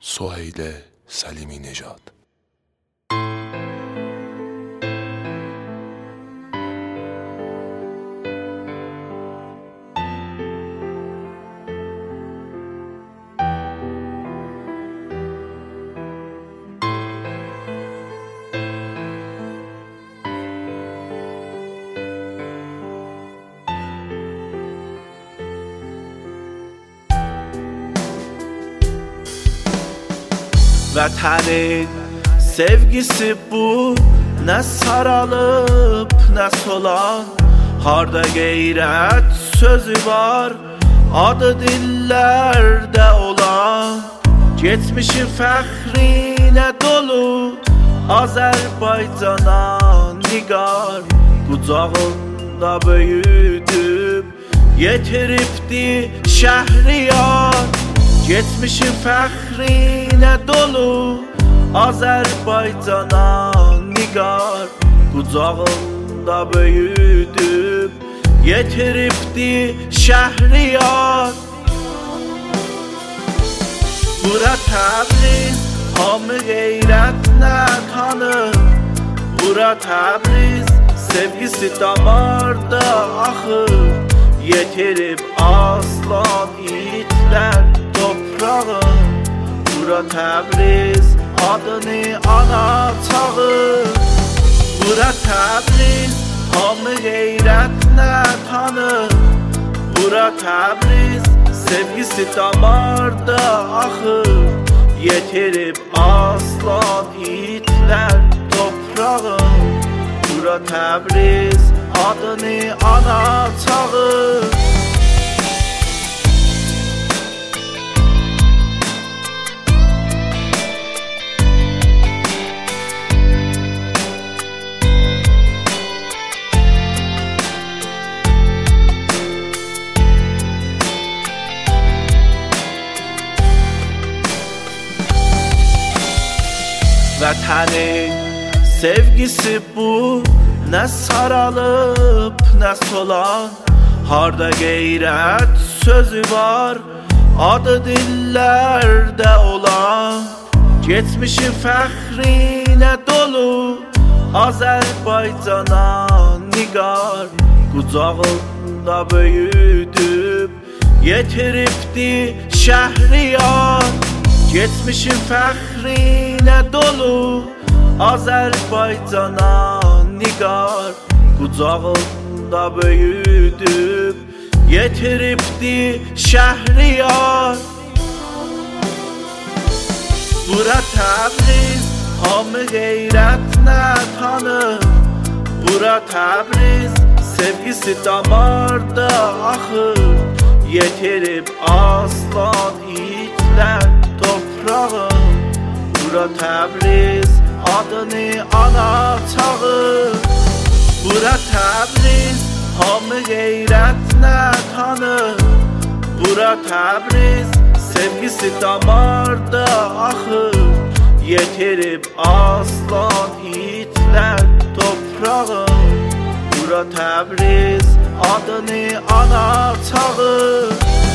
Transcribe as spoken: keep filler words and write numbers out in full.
Süheyl Səlimi Nejad. Vətənin sevgisi bu, nə saralıb, nə solan. Harda qeyrət sözü var, adı dillərdə olan. Geçmişin fəxrinə dolu, Azərbaycana nigar. Qucağında böyüdüb, yetiribdi Şəhriyar. Geçmişin fəxrinə dolu, Azərbaycana nigar. Qucağında böyüdüb, yetiribdi Şəhriyar. Bura Təbriz, hamı qeyrətlə tanır. Bura Təbriz, sevgisi damarda axır. Yetirib aslan itlər toprağı. Bura Təbriz, adını ana çağır. Bura Təbriz, hamı qeyrətlə tanır. Bura Təbriz, sevgisi damarda axır. Yetirib aslan itlər toprağı. Bura Təbriz, adını ana çağır. Vətənin sevgisi bu, nə saralıb, nə solan. Harda qeyrət sözü var, adı dillərdə olan. Geçmişin fəxrinə dolu, Azərbaycana nigar. Qucağında böyüdüb, yetiribdi Şəhriyar. Geçmişin fəxrinə dolu, Azərbaycana nigar. Qucağında böyüdüb, yetiribdi Şəhriyar. Bura Təbriz, hamı qeyrətlə tanır. Bura Təbriz, sevgisi damarda axır. Yetirib aslan itlər toprağı. Bura Təbriz, adını ana çağır. Bura Təbriz, hamı qeyrətlə tanır. Bura Təbriz, sevgisi damarda axır. Yetirib aslan itlər toprağı. Bura Təbriz, adını ana çağır.